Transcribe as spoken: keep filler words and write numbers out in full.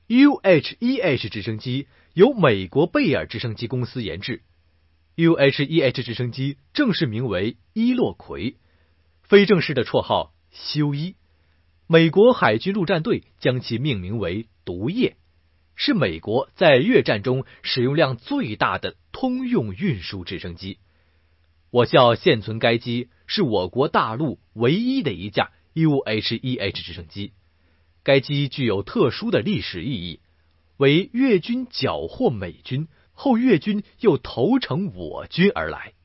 U H E H 直升机由美国贝尔直升机公司研制。U H E H 直升机正式名为伊洛魁，非正式的绰号修伊。美国海军陆战队将其命名为毒液，是美国在越战中使用量最大的通用运输直升机。我校现存该机是我国大陆唯一的一架 U H E H 直升机。该机具有特殊的历史意义，为越军缴获美军，后越军又投诚我军而来。